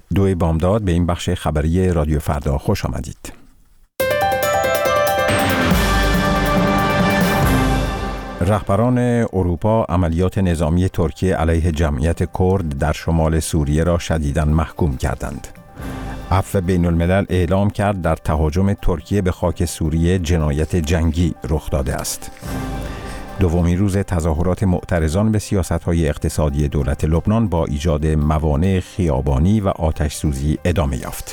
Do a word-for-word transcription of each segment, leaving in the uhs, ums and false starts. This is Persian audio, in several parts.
دو بامداد به این بخش خبری رادیو فردا خوش آمدید. رهبران اروپا عملیات نظامی ترکیه علیه جمعیت کرد در شمال سوریه را شدیداً محکوم کردند. عفو بین الملل اعلام کرد در تهاجم ترکیه به خاک سوریه جنایت جنگی رخ داده است. دومین روز تظاهرات معترضان به سیاست‌های اقتصادی دولت لبنان با ایجاد موانع خیابانی و آتش سوزی ادامه یافت.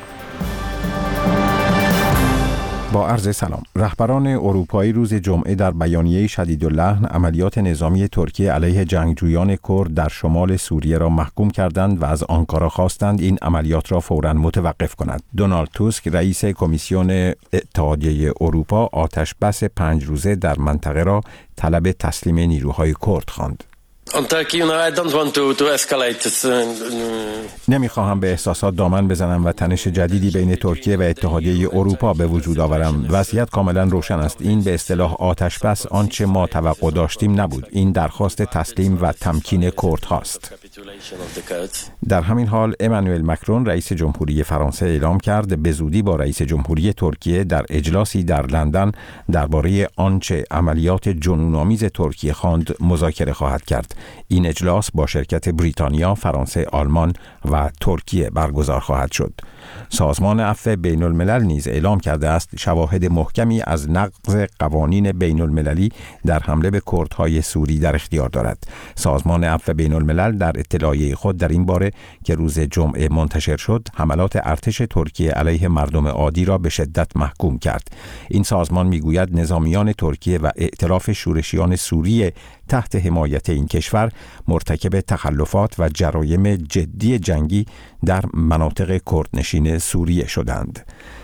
با عرض سلام، رهبران اروپایی روز جمعه در بیانیه شدیداللحن عملیات نظامی ترکیه علیه جنگجویان کرد در شمال سوریه را محکوم کردند و از آنکارا خواستند این عملیات را فوراً متوقف کند. دونالد توسک رئیس کمیسیون اتحادیه اروپا آتش بس پنج روزه در منطقه را طلب تسلیم نیروهای کرد خواند. نمیخواهم به احساسات دامن بزنم و تنش جدیدی بین ترکیه و اتحادیه اروپا به وجود آورم. وضعیت کاملا روشن است. این به اصطلاح آتش بس آنچه ما توقع داشتیم نبود. این درخواست تسلیم و تمکین کرد هاست. در همین حال امانوئل مکرون رئیس جمهوری فرانسه اعلام کرد به زودی با رئیس جمهوری ترکیه در اجلاسی در لندن درباره آنچه عملیات جنون‌آمیز ترکیه خواند مذاکره خواهد کرد. این اجلاس با شرکت بریتانیا، فرانسه، آلمان و ترکیه برگزار خواهد شد. سازمان عفو بین الملل نیز اعلام کرده است شواهد محکمی از نقض قوانین بین المللی در حمله به کردهای سوری در اختیار دارد. سازمان عفو بین الملل در اطلاعیه خود در این باره که روز جمعه منتشر شد، حملات ارتش ترکیه علیه مردم عادی را به شدت محکوم کرد. این سازمان میگوید نظامیان ترکیه و ائتلاف شورشیان سوریه تحت حمایت این کشور مرتکب تخلفات و جرایم جدی جنگی در مناطق کردنشین سوریه شدند.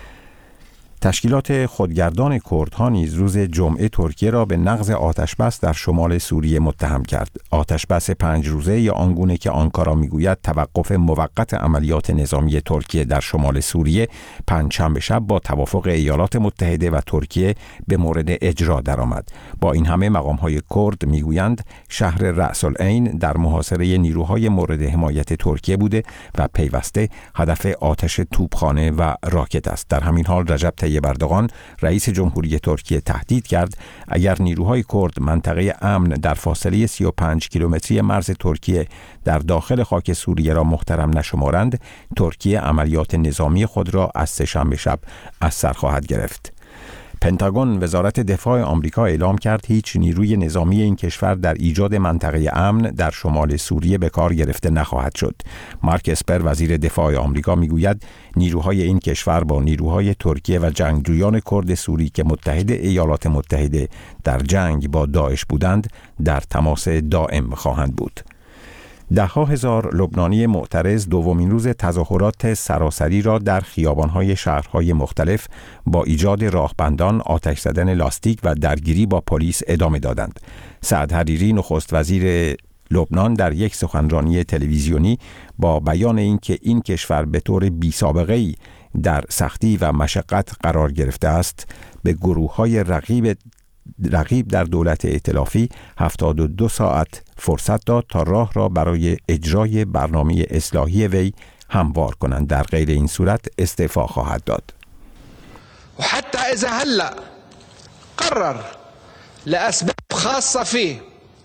تشکیلات خودگردان کردها نیز روز جمعه ترکیه را به نقض آتشبس در شمال سوریه متهم کرد. آتشبس پنج روزه یا آنگونه که آنکارا میگوید توقف موقت عملیات نظامی ترکیه در شمال سوریه پنجشنبه شب با توافق ایالات متحده و ترکیه به مورد اجرا درآمد. با این همه مقام‌های کرد میگویند شهر رأس العین در محاصره نیروهای مورد حمایت ترکیه بوده و پیوسته هدف آتش توپخانه و راکت است. در همین حال رجب طیب اردوغان رئیس جمهوری ترکیه تهدید کرد اگر نیروهای کرد منطقه امن در فاصله سی و پنج کیلومتری مرز ترکیه در داخل خاک سوریه را محترم نشمارند، ترکیه عملیات نظامی خود را از سه‌شنبه شب از سر خواهد گرفت. پنتاگون وزارت دفاع آمریکا اعلام کرد هیچ نیروی نظامی این کشور در ایجاد منطقه امن در شمال سوریه به کار گرفته نخواهد شد. مارک اسپر وزیر دفاع آمریکا میگوید نیروهای این کشور با نیروهای ترکیه و جنگجویان کرد سوری که متحد ایالات متحده در جنگ با داعش بودند در تماس دائم خواهند بود. ده ها هزار لبنانی معترض دومین روز تظاهرات سراسری را در خیابان‌های شهرهای مختلف با ایجاد راهبندان، آتش زدن لاستیک و درگیری با پلیس ادامه دادند. سعد حریری نخست وزیر لبنان در یک سخنرانی تلویزیونی با بیان اینکه این کشور به طور بی‌سابقه‌ای در سختی و مشقت قرار گرفته است، به گروه‌های رقیب رقیب در دولت ائتلافی هفتاد و دو ساعت فرصت داد تا راه را برای اجرای برنامه اصلاحی وی هموار کنند. در غیر این صورت استعفا خواهد داد. و حتی اذا هلا قرر لاسباب خاصه فيه.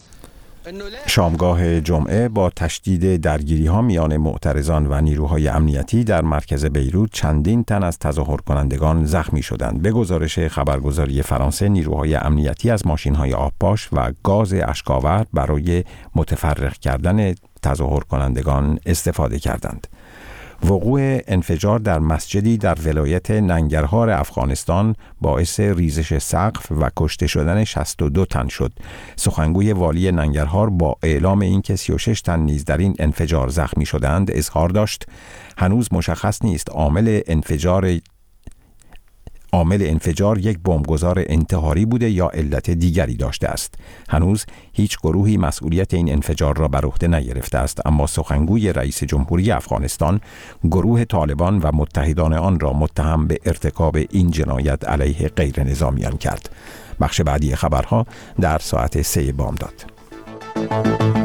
شامگاه جمعه با تشدید درگیری‌ها میان معترضان و نیروهای امنیتی در مرکز بیروت چندین تن از تظاهر کنندگان زخمی شدند. به گزارش خبرگزاری فرانسه نیروهای امنیتی از ماشین‌های آبپاش و گاز اشک‌آور برای متفرق کردن تظاهر کنندگان استفاده کردند. وقوع انفجار در مسجدی در ولایت ننگرهار افغانستان باعث ریزش سقف و کشته شدن شصت و دو تن شد. سخنگوی والی ننگرهار با اعلام اینکه سی و شش تن نیز در این انفجار زخمی شدند اظهار داشت هنوز مشخص نیست عامل انفجار عامل انفجار یک بمبگذار انتحاری بوده یا علت دیگری داشته است. هنوز هیچ گروهی مسئولیت این انفجار را بر عهده نگرفته است، اما سخنگوی رئیس جمهوری افغانستان گروه طالبان و متحدان آن را متهم به ارتکاب این جنایت علیه غیر نظامیان کرد. بخش بعدی خبرها در ساعت سه بامداد.